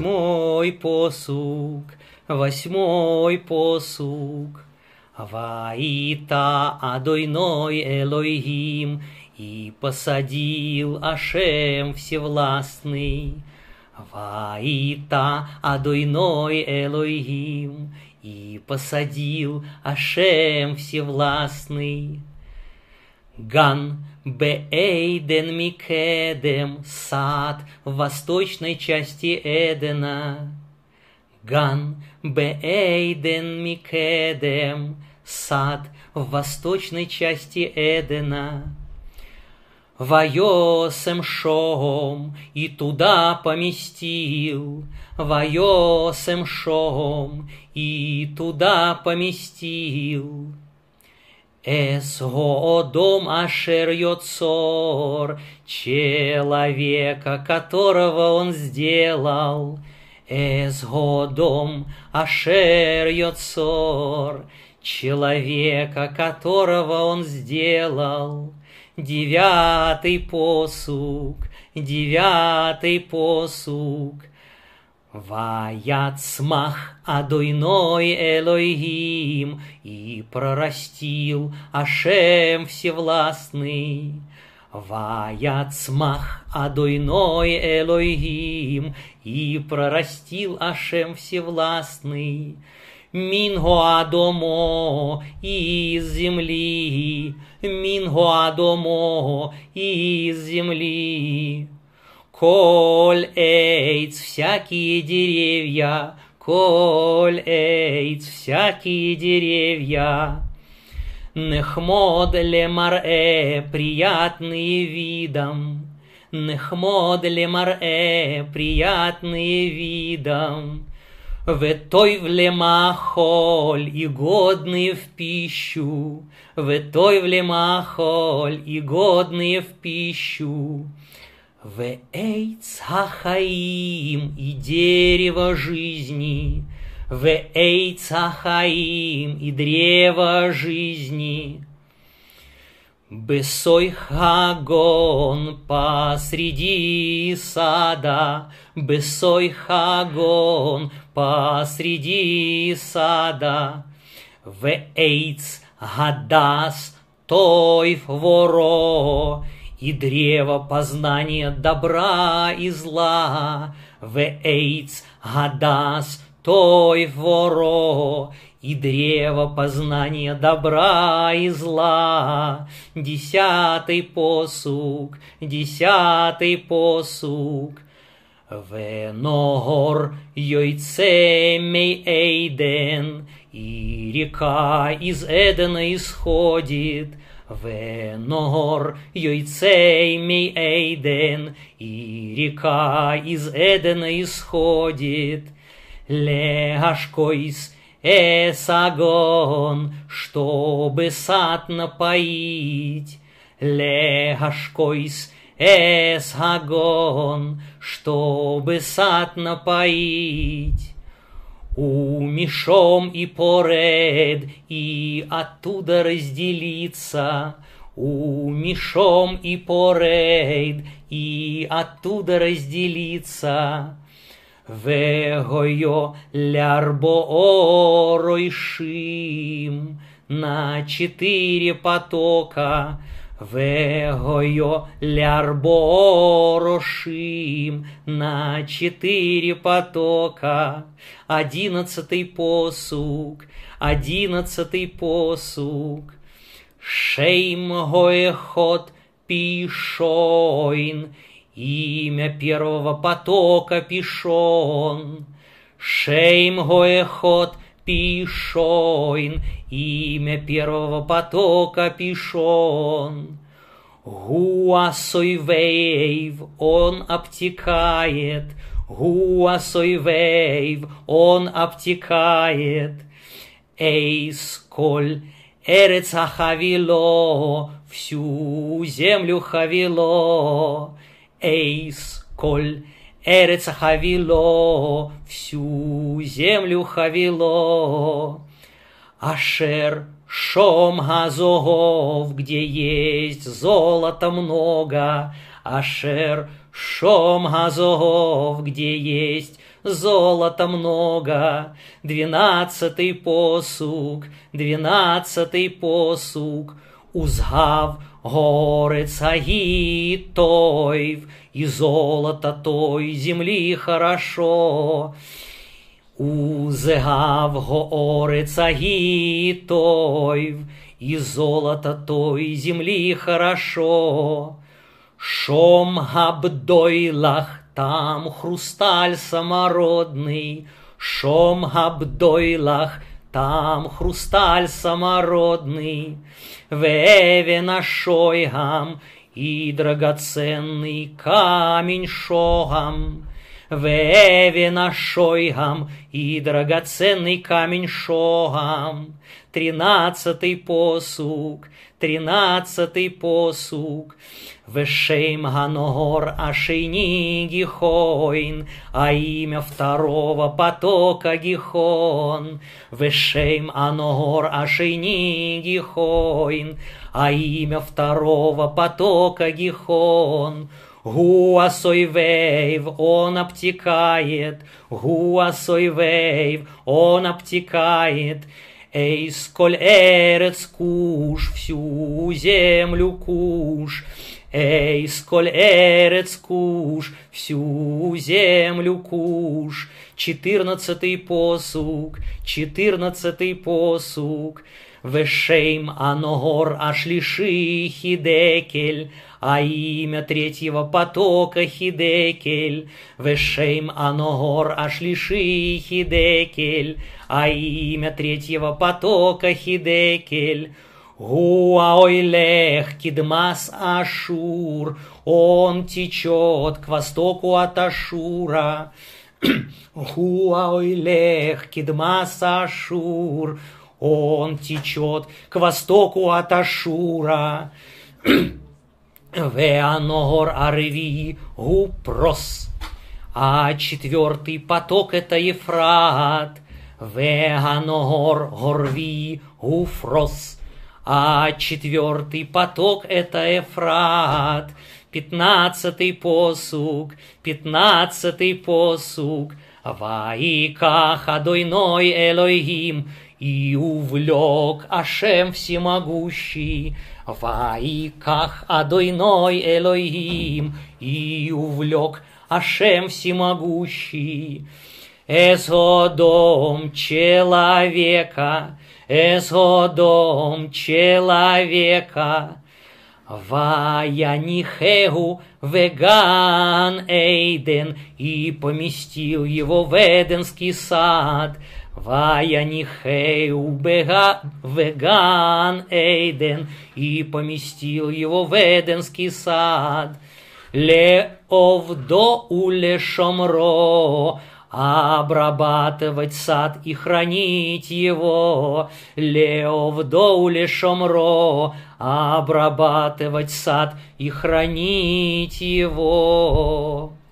Восьмой посук. Ваита Адойной Элохим, и посадил Ашем Всевластный. Ваита Адойной Элохим, и посадил Ашем Всевластный. Ган Беэйден Микедем, сад в восточной части Эдена. Ган Беэйден Микедем, сад в восточной части Эдена. Ваёсем Шом, и туда поместил. Ваёсем Шом, и туда поместил. Эсгоодом Ашер Йоцор, человека, которого он сделал. Эсгодом Ашер Йоцор, человека, которого он сделал. Девятый посук. Ваяцмах Адойной Элохим, и прорастил Ашем Всевластный. Ваяцмах Адойной Элохим, и прорастил Ашем Всевластный. Мингоадомо, из земли, Мингоадомо, из земли. Коль эйц, всякие деревья, Коль эйц, всякие деревья. Нехмод лемарэ, приятные видом, Нехмод лемарэ, приятные видом. Ветой влемахоль, и годные в пищу, Ветой влемахоль, и годные в пищу. Вэйц хахаим, и дерево жизни, Вэйц хахаим, и древо жизни. Бесой хагон посреди сада, Бесой хагон посреди сада. Вэйц гадас тойф воро, и древо познания добра и зла. Вэйц гадас тойф воро, и древо познания добра и зла. Десятый посук. Веногор йойцемей Эйден, и река из Эдена исходит. Веногор йойцемей Эйден, и река из Эдена исходит. Леашкойс эсагон, чтобы сад напоить. Леашкойс эсагон, чтобы сад напоить. Умишом и поред, и оттуда разделиться. Умишом и поред, и оттуда разделиться. Вегойо лярбооройшим, на 4 потока. Вегойо лярбоорошим, на 4 потока. 11-й посук. Шейм гоехот пишойн, имя первого потока Пишон. Шейм гоехот Пишойн, имя первого потока Пишон. Гуасойвейв, он обтекает. Гуасойвейв, он обтекает. Эйсколь эрец хавило, всю землю хавило. Эйсколь эрец хавило, всю землю хавило. Ашер шом газогов, где есть золота много. Ашер шом газогов, где есть золота много. 12-й посук, 12-й посук. Узгав горец Агитоев, и золото той земли хорошо. Узгав горец Агитоев, и золото той земли хорошо. Шом габдойлах, там хрусталь самородный. Шом габдойлах, там хрусталь самородный. Вевена шойгам, и драгоценный камень шогам. Вевена шойгам, и драгоценный камень шогам. 13-й посук, 13-й посук. Вешейм Ганогор Ашейни Гихойн, а имя второго потока Гихон. Вешейм Аногор Ашейни Гихойн, а имя второго потока Гихон. Гуасойвейв, он обтекает, Гуасойвейв, он обтекает. Эй, сколь эрец куш, всю землю куш. Эй, сколь эрец куш, всю землю куш. 14-й посук, 14-й посук. Вешейм Аногор Ашлиши Хидекель, а имя третьего потока Хидекель. Вешейм Аногор Ашлиши Хидекель, а имя третьего потока Хидекель. Гуаойлех Кидмас Ашур, он течет к востоку от Ашура. Гуаойлех Кидмас Ашур, он течет к востоку от Ашура. Веаногор Арви Гупрос, а 4-й поток это Ефрат. Веаногор Горви Гуфрос, а 4-й поток это Ефрат. 15-й посук, 15-й посук. Ваиках Адойной Элохим, и увлек Ашем всемогущий. Ваиках Адойной Элохим, и увлек Ашем всемогущий. Эсодом человека, Эсодом человека. Ваянихегу веган Эйден, и поместил его в Эденский сад. Ваянихегу веган Эйден, и поместил его в Эденский сад. Леовдо улешомро, обрабатывать сад и хранить его. Леовдо улешомро, обрабатывать сад и хранить его.